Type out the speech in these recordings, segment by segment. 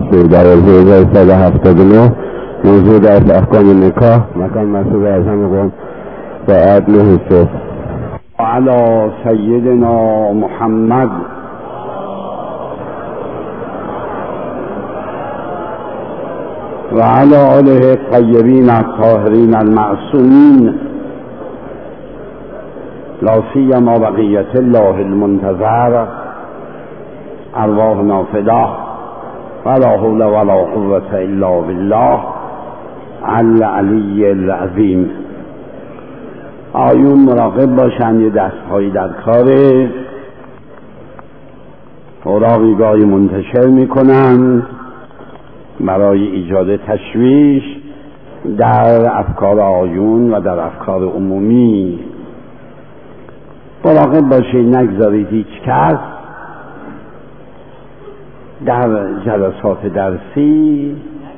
هستید. در 1379 موضوع در احکام نکاح، مکان مسئول اعظم قم و عدل حساب. علی سیدنا محمد و علی آله الطیبین الطاهرین المعصومین، لا سیما بقیة الله المنتظر، ارواحنا فداه ولا حول ولا قوة الا بالله العلی العظیم. آیون مراقب باشند یه دستهایی در کاره، اوراقی گاهی منتشر میکنن برای ایجاد تشویش در افکار آیون و در افکار عمومی. مراقب باشید نگذارید هیچ کس در جلسات درسی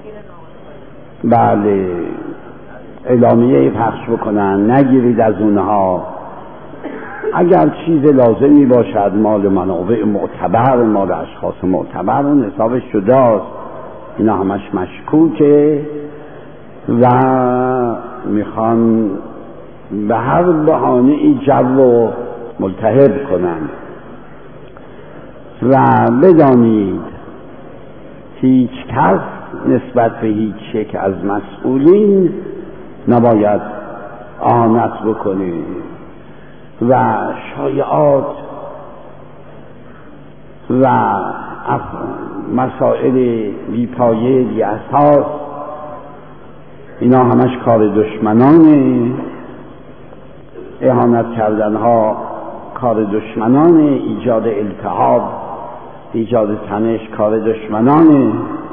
بله اعلامیه پخش بکنن، نگیرید از اونها. اگر چیز لازمی باشد مال منابع معتبر، مال اشخاص معتبر، اون حسابش جداست. اینا همش مشکوکه و میخوان به هر بهانه ای جو رو ملتهب کنن. و بدانید هیچ کس نسبت به هیچ یک از مسئولین نباید اهانت بکنید و شایعات و مسائل بیپایه بی اساس، اینا همش کار دشمنانه. اهانت کردنها کار دشمنانه، ایجاد التهاب، ایجاد تنش کار دشمنانه.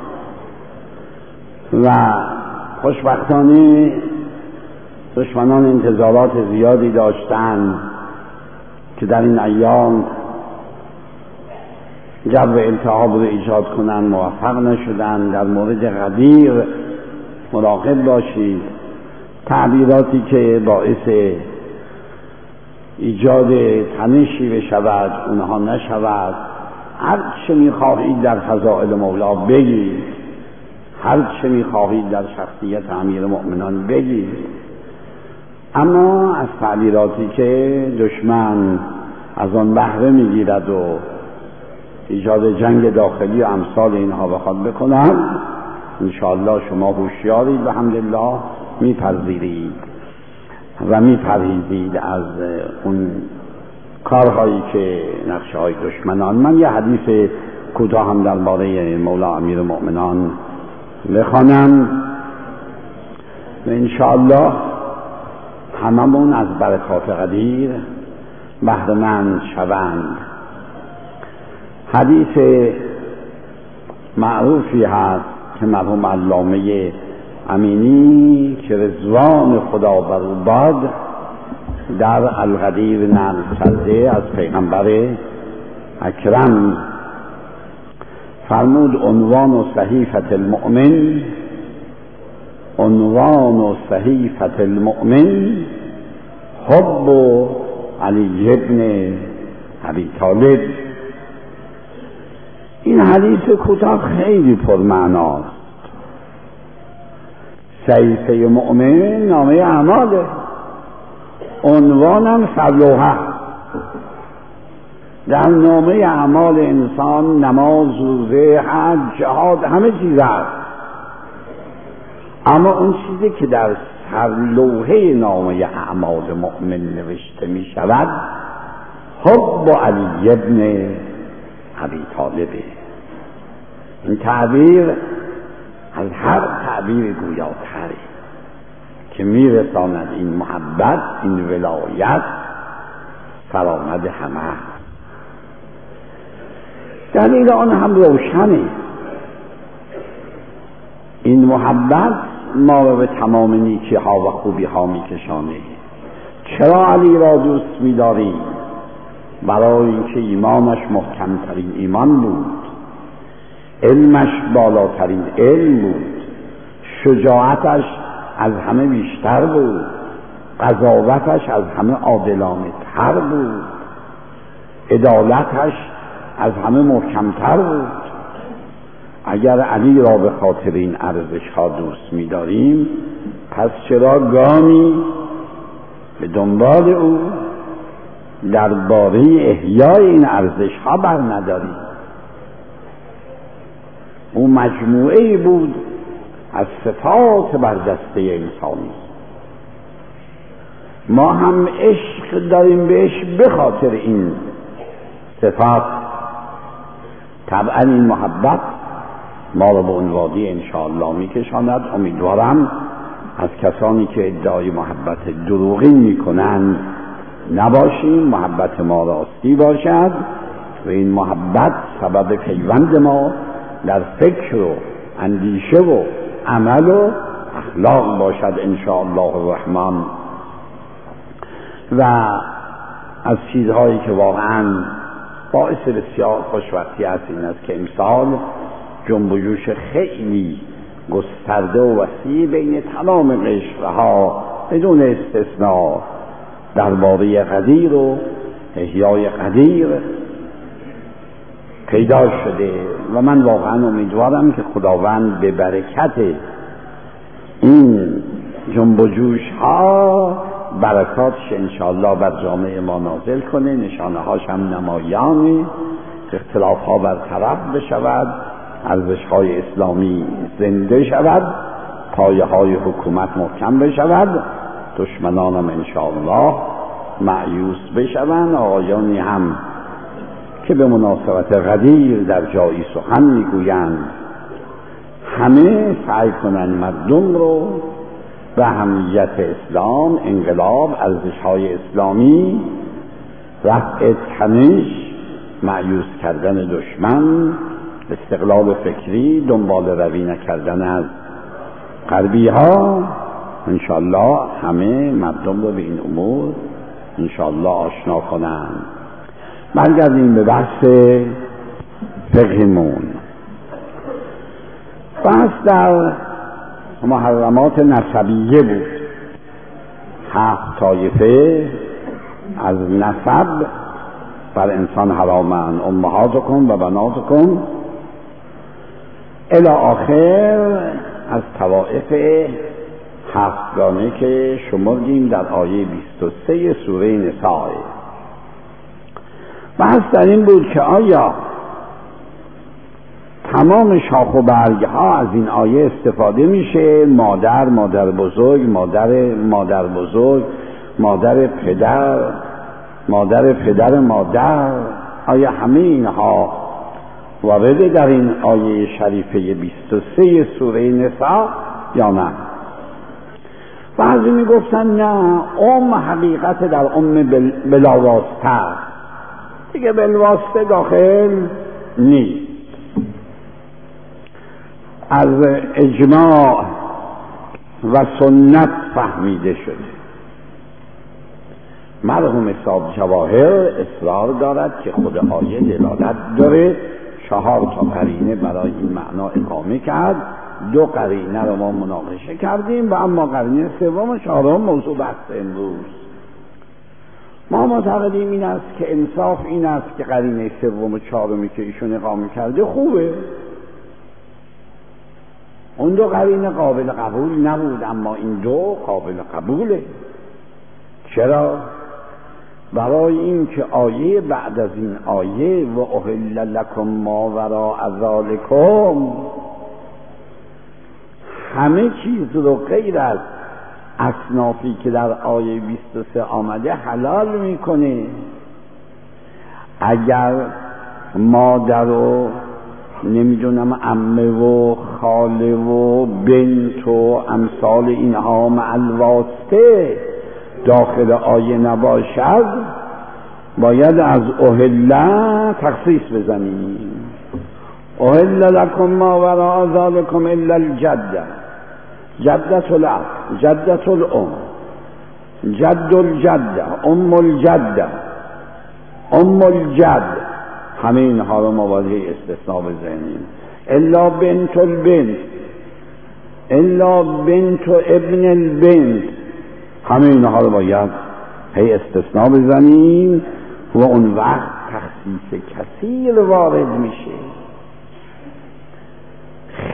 و خوشبختانه دشمنان انتظارات زیادی داشتند که در این ایام جو التهاب رو ایجاد کنن، موفق نشدن. در مورد غدیر مراقب باشید، تعبیراتی که باعث ایجاد تنشی بشود اونها نشود. هر چه میخواهید در فضائل مولا بگید، هر چه میخواهید در شخصیت امیر مؤمنان بگید، اما از تعبیراتی که دشمن از آن بهره میگیرد و ایجاد جنگ داخلی و امثال اینها بخواد بکنند، انشاءالله شما هوشیارید و الحمدلله میپذیرید و میپرهیزید از اون کارهایی که نقشه های دشمنان. من یه حدیث کوتاه هم درباره مولا امیر مؤمنان بخوانم و انشاءالله هممون از برکات قدیر بهره‌مند شوند. حدیث معروفی هست که مرحوم علامه امینی که رضوان خدا بر او باد در الغدیر نقل کرده از پیغمبر اکرم. فرمود عنوان صحیفة المؤمن، عنوان صحیفة المؤمن حب علی ابن ابی طالب. این حدیث کوتاه خیلی پرمعناست. صحیفه مؤمن نامه اعماله، عنوانم سرلوحه. در نامه اعمال انسان نماز، روزه، حج، جهاد، همه چیز هست، اما اون چیزی که در سرلوحه نامه اعمال مؤمن نوشته می شود حب علی ابن ابی طالبه. این تعبیر از هر تعبیر گویاتره که میرساند این محبت، این ولایت فرامد همه. دلیل آن هم روشنه. این محبت ما رو به تمام نیکی ها و خوبی ها میکشانه. چرا علی را دوست می‌داریم؟ برای اینکه ایمانش محکمترین ایمان بود، علمش بالاترین علم بود، شجاعتش از همه بیشتر بود، قضاوتش از همه عادلانه تر بود، عدالتش از همه محکمتر بود. اگر علی را به خاطر این ارزش ها دوست می داریم، پس چرا گامی به دنبال او درباره احیای این ارزش ها بر نداریم؟ او مجموعه بود از صفات برجسته انسانی. ما هم عشق داریم بهش به خاطر این صفات. طبعا این محبت ما رو به اون وادی انشاءالله میکشاند. امیدوارم از کسانی که ادعای محبت دروغین میکنند نباشیم، محبت ما راستی باشد و این محبت سبب پیوند ما در فکر و اندیشه و عمل و اخلاق باشد انشاءالله الرحمن. و از چیزهایی که واقعا باعث بسیار خوشبختی است این است که امسال جنب و جوش خیلی گسترده و وسیع بین تمام قشرها بدون استثناء درباره قدیر و احیای قدیر پیدا شده و من واقعا امیدوارم که خداوند به برکت این جنب و جوش ها برکاتش انشاءالله بر جامعه ما نازل کنه، نشانه هاش هم نمایانه، اختلاف ها برطرف بشود، ارزش های اسلامی زنده شود، پایه های حکومت محکم بشود، دشمنانم انشاءالله مأیوس بشوند. آقایانی هم که به مناسبت غدیر در جایی سخن میگویند همه سعی کنند مردم رو به اهمیت اسلام، انقلاب، ارزش‌های اسلامی، رفع تنش، مأیوس کردن دشمن، استقلال فکری، دنبال روی نکردن از غربی ها، انشاءالله همه مردم رو به این امور انشاءالله آشنا کنند. برگردیم به بحث فقهمون. بحث در محرمات نسبیه بود. 7 طایفه از نسب بر انسان حرامن، امهاتکم و بناتکم الی آخر از طوائف 7 که شمردیم در آیه 23 سوره نساء. بحث در این بود که آیا تمام شاخ و برگ ها از این آیه استفاده میشه؟ مادر بزرگ، مادر بزرگ، مادر پدر مادر، آیا همه اینها وارده در این آیه شریفه 23 سوره نساء یا نه؟ بعضی میگفتن نه، حقیقت در بلاواسطه دیگه بالواسطه داخل نیست. از اجماع و سنت فهمیده شده. مرحوم صاحب جواهر اصرار دارد که خود آیه دلالت داره، 4 قرینه برای این معنا اقامه کرد، 2 قرینه رو ما مناقشه کردیم و اما قرینه 3 و 4 موضوع بحث امروز. ما معتقدیم این است که انصاف این است که قرینه 3 و 4 که ایشون اقامه کرده خوبه. اون 2 قرینه قابل قبول نبود، اما این 2 قابل قبوله. چرا؟ برای این که آیه بعد از این آیه و احل لکم ما وراء ذالکم همه چیز رو غیر از اصنافی که در آیه 23 آمده حلال میکنه. اگر مادر و نمیدونم عمه و خاله و بنت و امثال اینها مع الواسطه داخل آیه نباشد، باید از احل تخصیص بزنیم. احل لکم ما وراء ذالکم الا الجده، جدت الاب، جدت الام، جد الجده، ام الجده، ام الجد، همه اینها رو ما باید استثناء بزنیم. الا بنت البنت، الا بنت ابن البنت، همه اینها رو باید استثناء بزنیم و اون وقت تخصیص کثیر وارد میشه.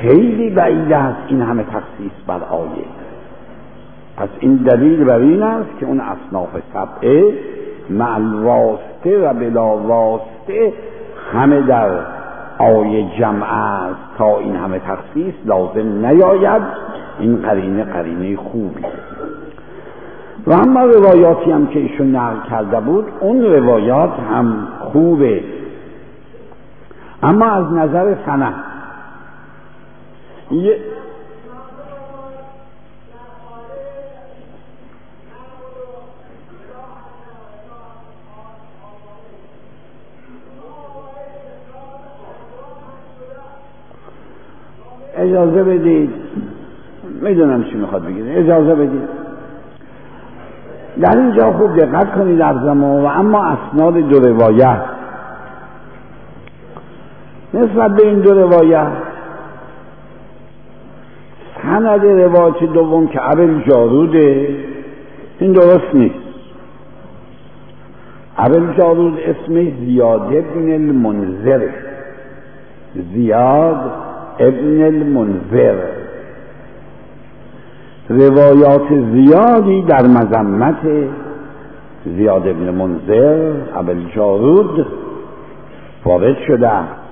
خیلی بعید است این همه تخصیص بر آیه. پس این دلیل بر این است که اون اصناف سبعه مع الواسطه و بلا واسطه همه در آیه جمع است تا این همه تخصیص لازم نیاید. این قرینه خوبی. و اما روایاتی هم که ایشون نقل کرده بود اون روایات هم خوبه، اما از نظر سند اجازه بدید، میدونم چی میخواد بگید، اجازه بدید. در اینجا خوب دقت کنید و اما اسناد دو روایت نسبت به این دو روایت، سند روایت دوم که ابوالجاروده این درست نیست. ابوالجارود اسمش زیاد ابن المنذر، زیاد ابن المنذر. روایات زیادی در مذمت زیاد ابن منذر ابوالجارود وارد شده.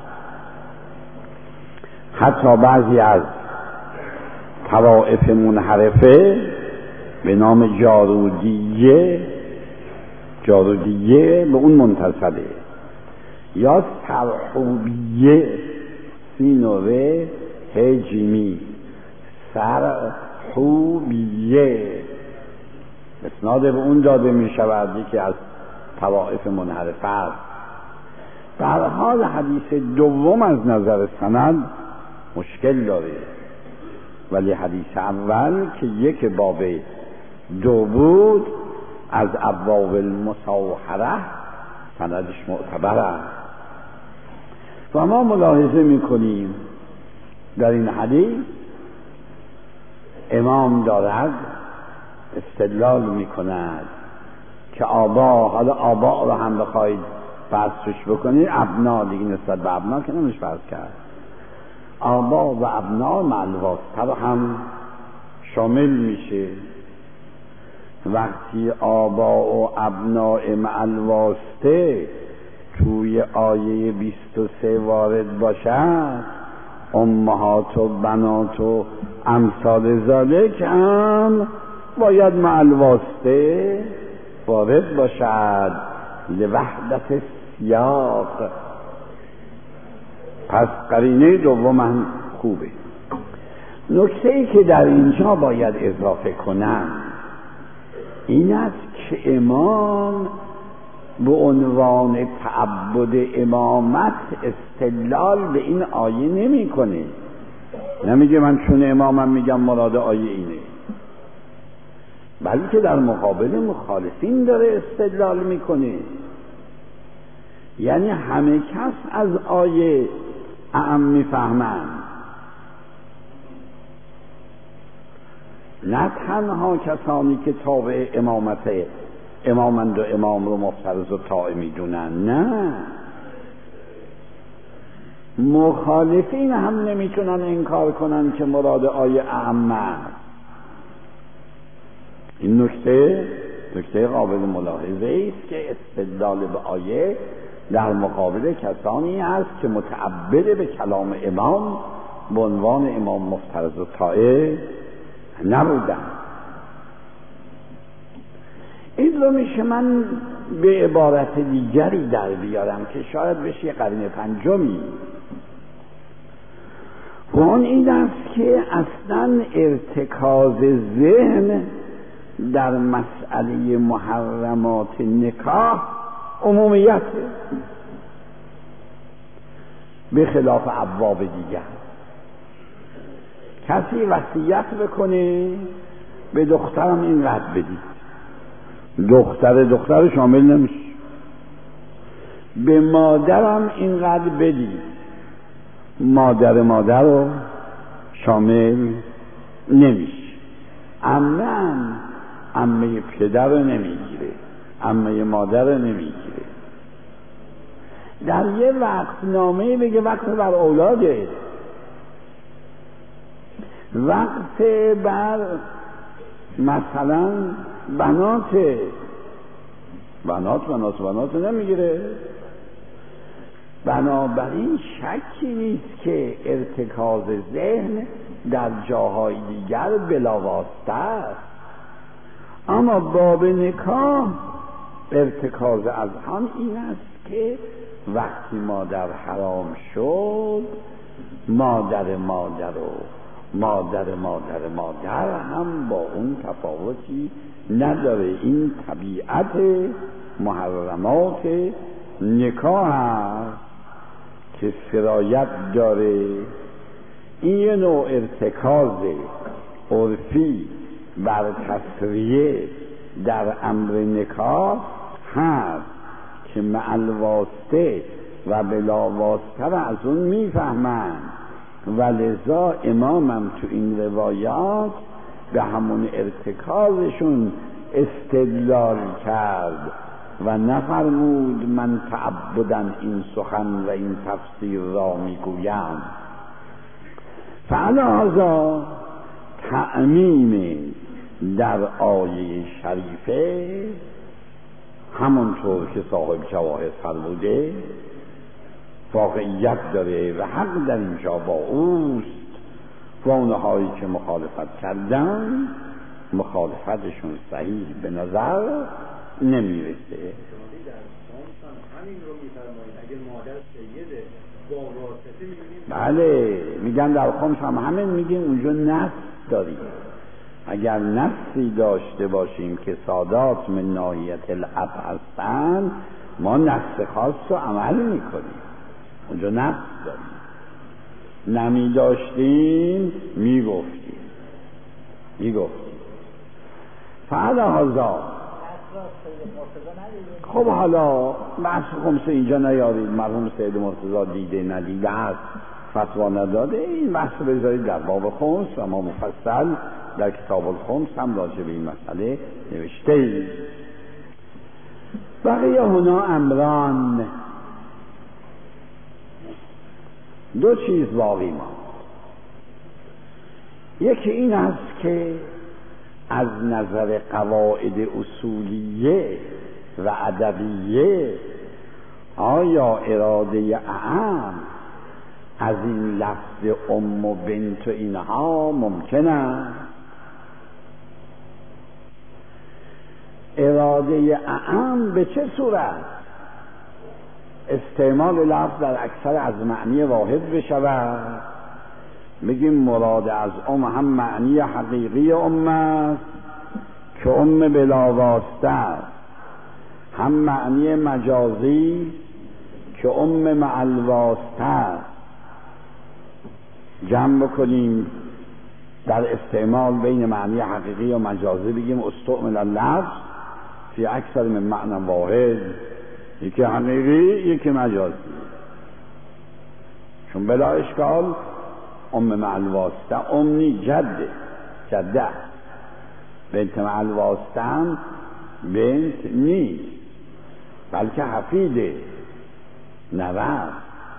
حتی بعضی از طوائف منحرفه به نام جارودیه به اون منتسبه، یا سرحوبیه سینوه هجیمی سرحوبیه اسناد به اون داده می شود که از طوائف منحرفه است. در حال حدیث دوم از نظر سند مشکل داره، ولی حدیث اول که یک باب دو بود از ابواب المصاحره سندش معتبر است. و ما ملاحظه میکنیم در این حدیث امام دارد استدلال میکند که حالا آبا رو هم بخواید فرضش بکنید، ابنا دیگه نسبت به ابنا که نمیشه فرض کرد، آبا و ابنا مع الواسطه رو هم شامل میشه. وقتی آبا و ابنا مع الواسطه توی آیه 23 وارد باشد، امهات و بنات و امثال ذالک هم باید مع الواسطه وارد باشد لوحدت سیاق. پس قرینه دوم هم خوبه. نکته‌ای که در اینجا باید اضافه کنم این است که امام به عنوان تعبد امامت استدلال به این آیه نمی کنه. نمیگه من چون امامم میگم مراد آیه اینه، بلکه در مقابل مخالفین داره استدلال میکنه. یعنی همه کس از آیه اعم میفهمن، نه تنها کسانی که تابع امامند و امام رو مفترض و طاعه میدونن، نه، مخالفین هم نمیتونن انکار کنن که مراد آیه اعم است. این نکته قابل ملاحظه است که استدلال به آیه در مقابل کسانی است که متعبد به کلام امام به عنوان امام مفترض و طاعه نبودن. این رو میشه من به عبارت دیگری در بیارم که شاید بشه یه قرینه پنجمی، و اون این است که اصلا ارتکاز ذهن در مسئله محرمات نکاح عمومیت به خلاف ابواب دیگر. کسی وصیت بکنه به دخترم اینقدر بدید، دختر شامل نمیشه. به مادرم اینقدر بدید، مادر رو شامل نمیشه. عمه پدر رو نمیگیره، عمه مادر رو نمیگیره. در یه وقت نامه بگه وقت بر اولاده، وقت بر مثلا بنات نمیگیره. بنابراین شکی نیست که ارتکاز ذهن در جاهای دیگر بلاواسطه است، اما باب نکاح ارتکاز اذهان این است که وقتی مادر حرام شد، مادر هم با اون تفاوتی نداره. این طبیعت محرمات نکاح است که سرایت داره. این یه نوع ارتکاز عرفی بر تسریه در امر نکاح هست که مع الواسطه و بلا واسطه را از اون میفهمند و لذا امامم تو این روایات به همون ارتکازشون استدلال کرد و نفرمود من تعبدن این سخن و این تفسیر را میگویم. فعلا تعمیم در آیه شریفه همونطور که صاحب جواهر فرموده واقعیت داره و حق در اینجا با اوست و اونهایی که مخالفت کردن مخالفتشون صحیح به نظر نمیرسه. بله میگن در خمس هم همین میگیم اونجا نص داریم. اگر نصی داشته باشیم که سادات من ناحیت الاب هستن ما نص خاص رو عمل میکنیم. اونجا نص داریم، نمی داشتیم میگفتیم. فعلا خب حالا بحث خمسه اینجا نیارید، مرحوم سید مرتضی دیده ندیده است، فتوا نداده. این بحث بذارید در باب خمس و ما مفصل در کتاب الخمس هم راجع به این مسئله نوشته ایم. بقیه هنا امران، دو چیز باقی ما. یکی این است که از نظر قواعد اصولیه و ادبیه آیا اراده اعم از این لفظ ام و بنت و اینها ممکن است؟ اراده اعم به چه صورت استعمال لفظ در اکثر از معنی واحد بشود؟ میگیم مراد از ام هم معنی حقیقی ام است که ام بلا واسطه است، هم معنی مجازی که ام مع الواسطه است. جمع بکنیم در استعمال بین معنی حقیقی و مجازی بگیم استعمل اللفظ فی اکثر من معنی واحد، یکی حقیقی یکی مجازی. چون بلا اشکال ام مع الواسطه ام نی جده، بنت مع الواسطه هم بنت نیست بلکه حفیده، نوه.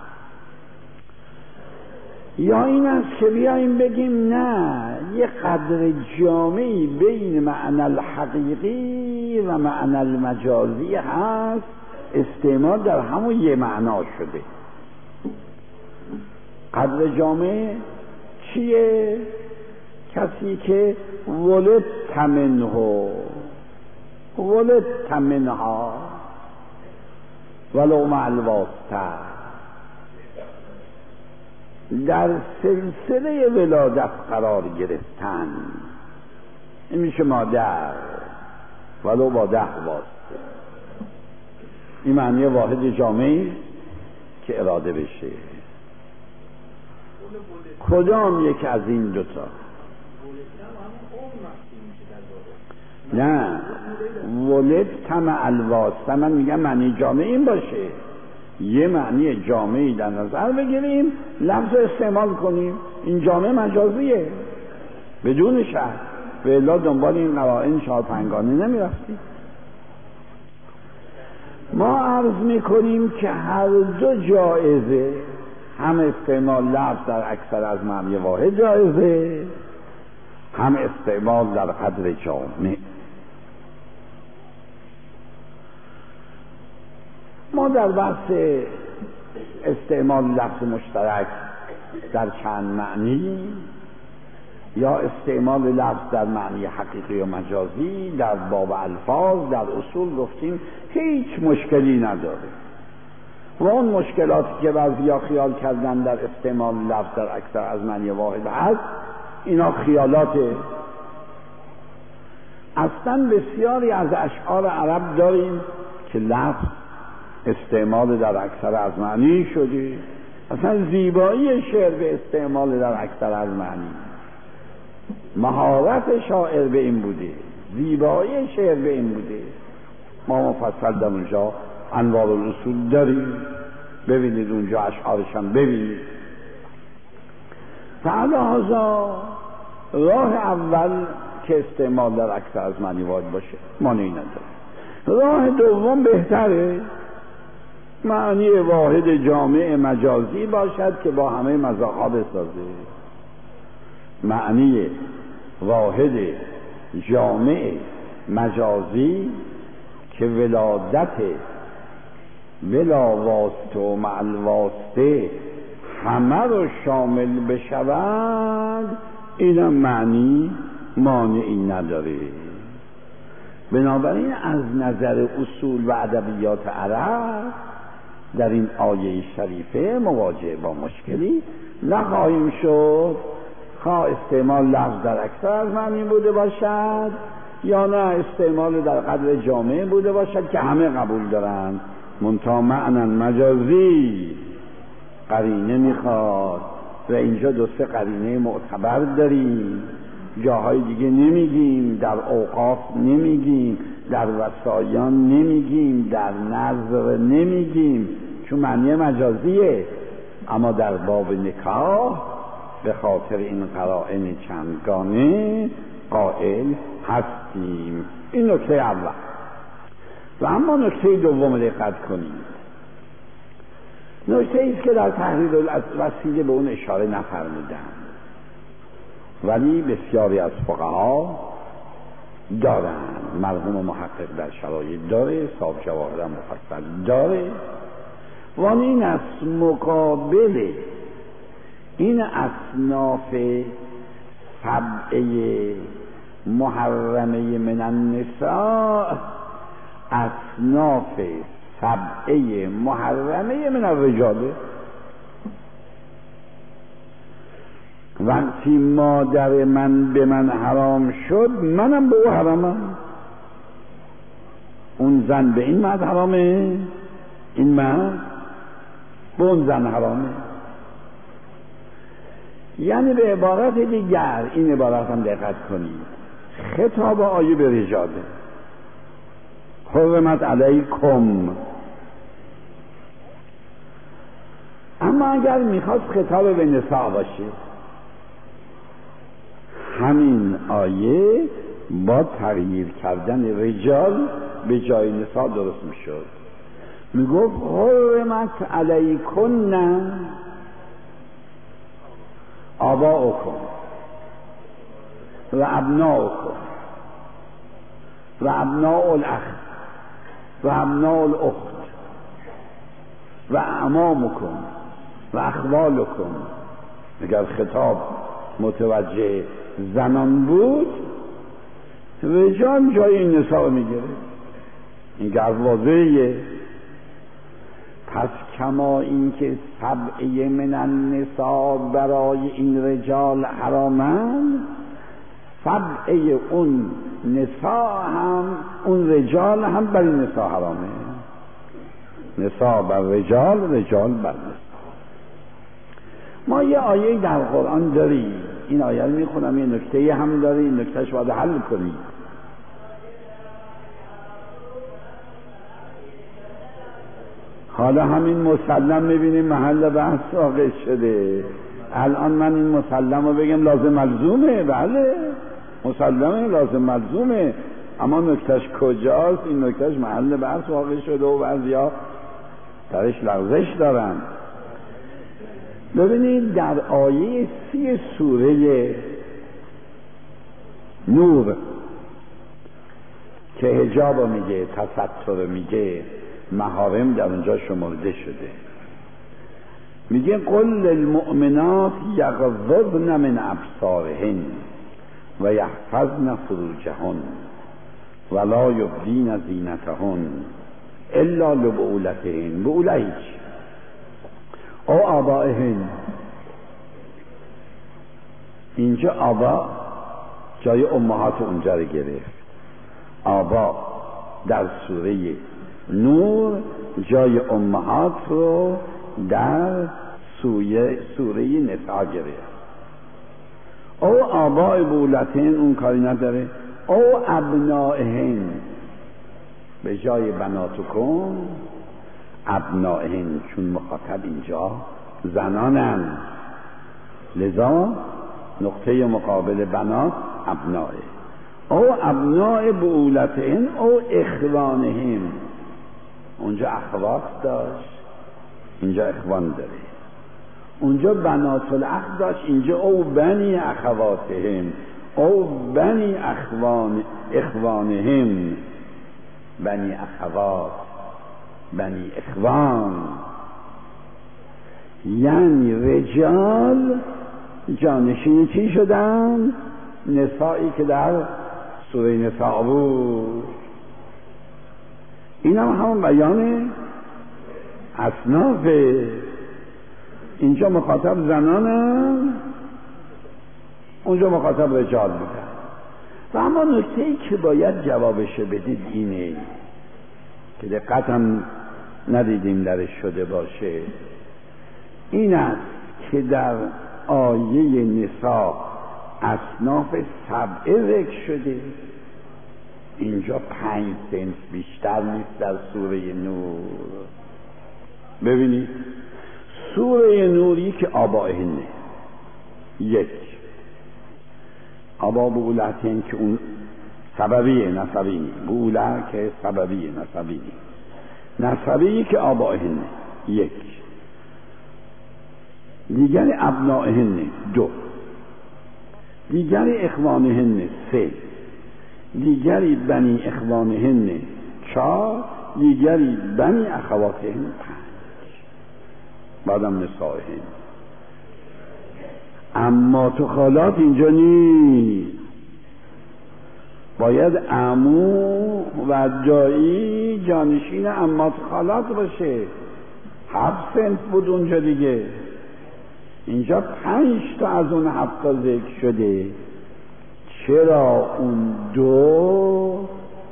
یا این است که بیاییم بگیم نه، یه قدر جامعی بین معنی الحقیقی و معنی المجازی هست، استعمال در همون یه معنا شده. قدر جامع چیه؟ کسی که ولدت منها ولو مع الواسطه، در سلسله ولادت قرار گرفتن، این میشه مادر ولو با 10 واسطه. این معنی واحد جامعی که اراده بشه. کدام یک از این دوتا؟ نه، ولدت مع الواسطه من میگم معنی جامعی این باشه. یه معنی جامعی در نظر بگیریم، لفظ استعمال کنیم. این جامعه مجازیه بدون شرط، به الا دنبال این قرائن 4-5 نمی رفتیم. ما عرض میکنیم که هر دو جایزه، هم استعمال لفظ در اکثر از معنی واحد جایزه، هم استعمال در قدر جامع. ما در بحث استعمال لفظ مشترک در چند معنی یا استعمال لفظ در معنی حقیقی و مجازی در باب الفاظ در اصول گفتیم هیچ مشکلی نداره و اون مشکلاتی که بعضیا خیال کردن در استعمال لفظ در اکثر از معنی واحد هست اینا خیالاته. اصلا بسیاری از اشعار عرب داریم که لفظ استعمال در اکثر از معنی شده. اصلا زیبایی شعر به استعمال در اکثر از معنی، مهارت شاعر به این بوده، زیبایی شعر به این بوده. ما مفصل در اونجا انوار الاصول داریم، ببینید اونجا اشعارشان ببینید. فعلا راه اول که استعمال در اکثر از معنی واحد باشه مانعی نداره. راه دوم بهتره، معنی واحد جامع مجازی باشد که با همه مزاحا بسازه. معنی واحد جامع مجازی که ولادت ولا واسطه و مع الواسطه همه رو شامل بشود، این معنی مانعی نداره. بنابراین از نظر اصول و ادبیات عرب در این آیه شریفه مواجه با مشکلی نخواهیم شد، خواه استعمال لفظ در اکثر از معنی بوده باشد یا نه استعمال در قدر جامع بوده باشد که همه قبول دارند. منتها معنی مجازی قرینه میخواد و اینجا دو سه قرینه معتبر داریم، جاهای دیگه نمیگیم، در اوقاف نمیگیم، در وصایان نمیگیم، در نظر نمیگیم چون معنی مجازیه. اما در باب نکاح به خاطر این قرائن چندگانه قائل هستیم. این نکته اول. و اما نکته دوم دقت کنید، نکته ایست که در تحریر الوسیله به اون اشاره نفرمودن ولی بسیاری از فقها دارن. مرحوم محقق در شرایط داره، صاحب جواهر مفصل داره. و این از مقابل این اصناف سبعه محرمه من النساء، اصناف سبعه محرمه من الرجال. وقتی مادر من به من حرام شد منم به او حرامم. اون زن به این مرد حرامه، این مرد به اون زن حرامه. یعنی به عبارت دیگر، این عبارت هم دقت کنید، خطاب آیه به رجاله، حرمت علیکم. اما اگر میخواد خطاب به نساء باشه، همین آیه با تغییر کردن رجال به جای نساء درست میشد. میگفت حرمت علیکن آباؤکم و ابناؤکم و ابناء الاخ و ابناء الاخت و اعمامکم و اخوالکم. اگر خطاب متوجه زنان بود، رجال جای این نساء میگیره. این گرد واضحه. پس کما این که سبعه من النساء برای این رجال حرامن، سبعه اون نساء هم، اون رجال هم بر این نساء حرامه. نساء بر رجال، رجال بر نساء. ما یه آیه در قرآن داریم، این آیه رو میخونم، یه نکته هم داره، این نکتهش باید حل کنید. حالا همین مسلم میبینیم محل بحث واقع شده. الان من این مسلم رو بگم لازم ملزومه، بله مسلمه لازم ملزومه، اما نکتهش کجاست؟ این نکتهش محل بحث واقع شده و بعضیا درش لغزش دارن. ببینید در آیه 30 سوره نور که حجاب رو میگه، تستر رو میگه، محارم در اونجا شمرده شده. میگه قل للمؤمنات یغضضن من ابصارهن و یحفظن فروجهن ولا یبدین زینتهن الا لبعولتهن. بعوله هیچ او آبائهن. اینجا آبا جای امهات اونجا رو گرفت. آبا در سوره نور جای امهات رو در سوره نساء گرفت. او آباء بولتهن اون کاری نداره. او ابنائهن به جای بناتکم ابنائهن، چون مخاطب اینجا زنانن، لذا نقطه مقابل بنات ابنائه. او ابناء بولتهن او اخوانهن. اونجا اخوات داشت، اینجا اخوان داره. اونجا بنات الاخ داشت، اینجا او بنی اخواتهم او بنی اخوانهم. بنی اخوات، بنی اخوان، یعنی رجال جانشین چی شدن؟ نسایی که در سوره نساء بود. این هم همون بیان اصنافه. اینجا مخاطب زنانن، اونجا مخاطب رجال بودن. و اما نکته‌ای که باید جوابش بدید اینه که دقت هم ندیدیم درش شده باشه، این است که در آیه نساء اصناف 7 ذکر شده. اینجا 5 صنف بیشتر نیست در سوره نور. ببینید سوره نوری که آبائهنه، 1 آبا بولتهن که اون سببیه نسبی نی، بوله که سببیه نسبی نی، نسبی که آبائهنه 1. دیگری ابنائهن 2، دیگری اخوانهن 3، دیگری بنی اخوانهن 4، دیگری بنی اخواتهن 5، بعدم نسائهن. اما تو خالات اینجا نیست، باید عمو و دایی جانشین امات خالات باشه. 7 صنف بود اونجا دیگه، اینجا 5 تا از اون 7 تا ذکر شده. چرا اون 2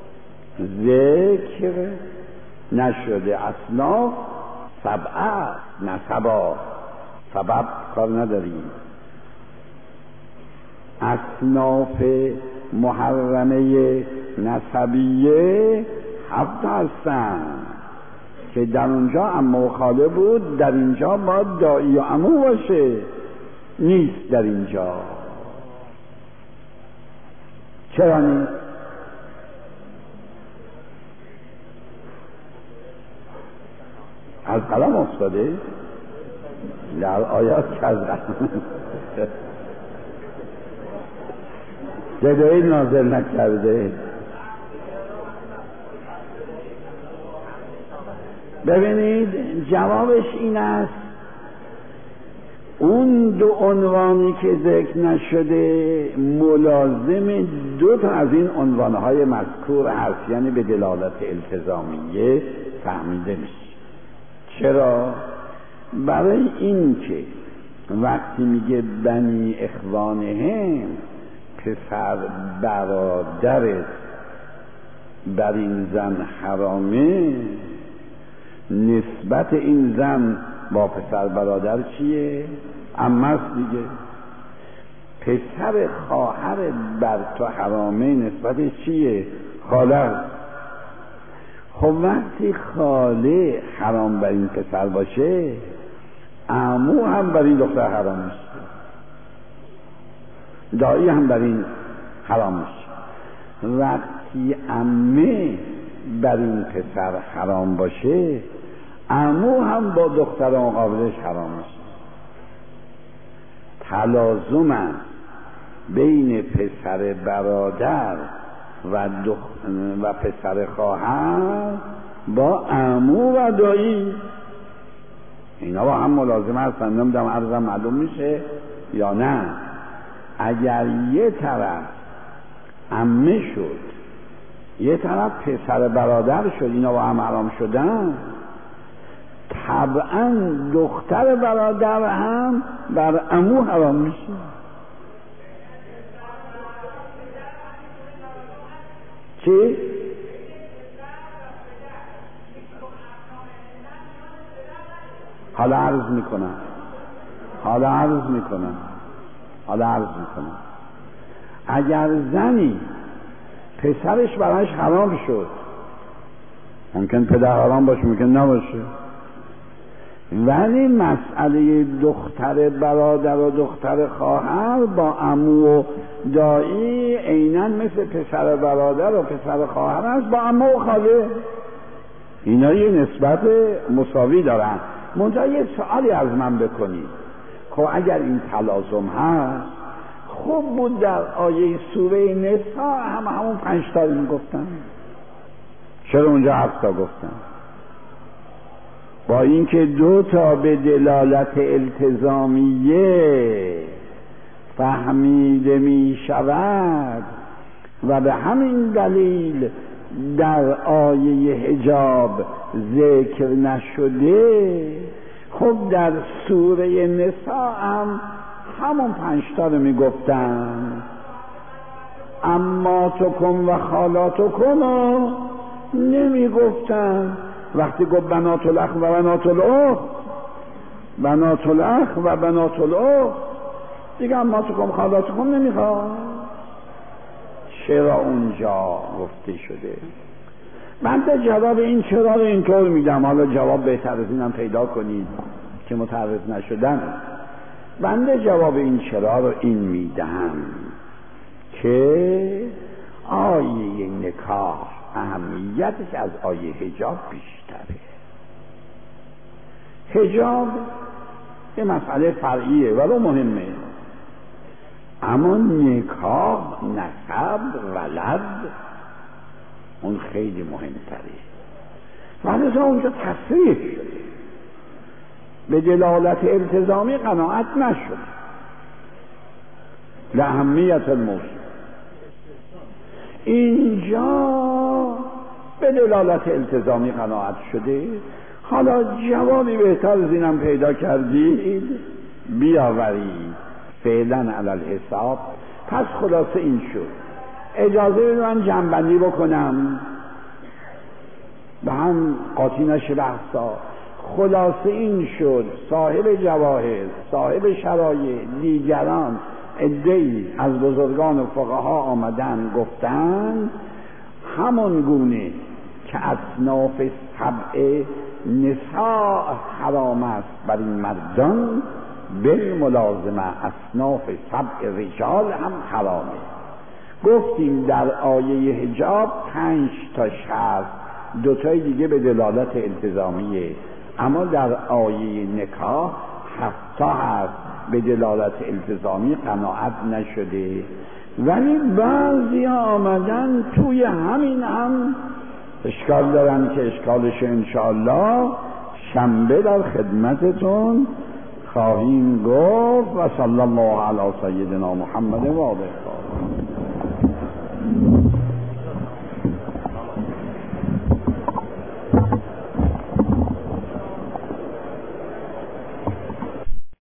ذکر نشده؟ اصناف 7 نسبا، سبب کار نداریم. اصناف محرمه نسبیه 7 هستن که در اونجا عمو و خاله بود، در اینجا باید دایی و عمو باشه، نیست در اینجا. چرا نیست؟ از قلم افتاده در آیات که از قلم جدایی نازل نکرده. ببینید جوابش این است، اون 2 عنوانی که ذکر نشده ملازم 2 تا از این عنوانهای مذکور هست، یعنی به دلالت التزامیه فهمیده میشه. چرا؟ برای این که وقتی میگه بنی اخوانهم، پسر برادرت بر این زن حرامه، نسبت این زن با پسر برادر چیه؟ عمه است دیگه. پسر خواهر بر تو حرامه نسبت چیه؟ خاله. خب وقتی خاله حرام بر این پسر باشه، عمو هم بر این دختر حرام میشه، دایی هم بر این حرام میشه. وقتی عمه بر این پسر حرام باشه، عمو هم با دختر مقابلش حرام میشه. تلازم است بین پسر برادر و پسر خواهر با عمو و دایی، اینا با هم ملازم هستن. نمیدونم عرضم معلوم میشه یا نه. اگر یه طرف عمه شد یه طرف پسر برادر شد، اینا با هم حرام شدن، طبعا دختر برادر هم بر عمو حرام میشه. چی؟ حالا عرض میکنم اگر زنی پسرش براش حرام شد، ممکن پدر حرام باشه ممکن نباشه، ولی مسئله دختر برادر و دختر خواهر با عمو و دایی عیناً مثل پسر برادر و پسر خواهر است با عمو و خاله. اینا یه نسبت مساوی دارن. منتها یه سوالی از من بکنید، خب اگر این تلازم هست، خوب بود در آیه سوره نساء همون 5 تا میگفتن، چرا اونجا 7 تا گفتن؟ با اینکه 2 تا به دلالت التزامیه فهمیده می شود و به همین دلیل در آیه حجاب ذکر نشده، خب در سوره نساء هم همون 5 تا رو می گفتن. اما تو کن و خالاتو کن رو نمی گفتن. وقتی گفت بنات الاخ و بنات الاخت، بنات الاخ و بنات الاخت دیگه اما تو کن خالاتو کن نمیخواد. چرا اونجا گفته شده؟ من در جواب این چرا رو اینطور میدم، حالا جواب بهتر از اینم پیدا کنید که متعرض نشدن. بنده جواب این چرا رو این میدم که آیه نکاح اهمیتش از آیه حجاب بیشتره. حجاب یه مسئله فرعیه ولو مهمه، اما نکاح، نسب، ولد اون خیلی مهمتره. ولی اونجا تصریح شده، به دلالت التزامی قناعت نشد لأهمیت الموضوع. اینجا به دلالت التزامی قناعت شده. حالا جوابی بهتر از اینم پیدا کردید بیاورید فعلا علی الحساب. پس خلاصه این شد. اجازه بدید من جمع‌بندی بکنم به هم قاطی نشه بحثا. خلاصه این شد صاحب جواهر، صاحب شرایع، دیگران عده‌ای از بزرگان و فقها آمدن گفتن همون گونه که اصناف 7 نساء حرام است بر این مردان، بالملازمه اصناف 7 رجال هم حرامه. گفتیم در آیه حجاب 5 تا شرط، 2 تای دیگه به دلالت التزامیه، اما در آیه نکاح 7 تا هست به دلالت التزامی قناعت نشده. ولی بعضی آمدن توی همین هم اشکال دارن که اشکالش انشاءالله شنبه در خدمتتون خواهیم گفت. و صلی الله علی سیدنا محمد و آله.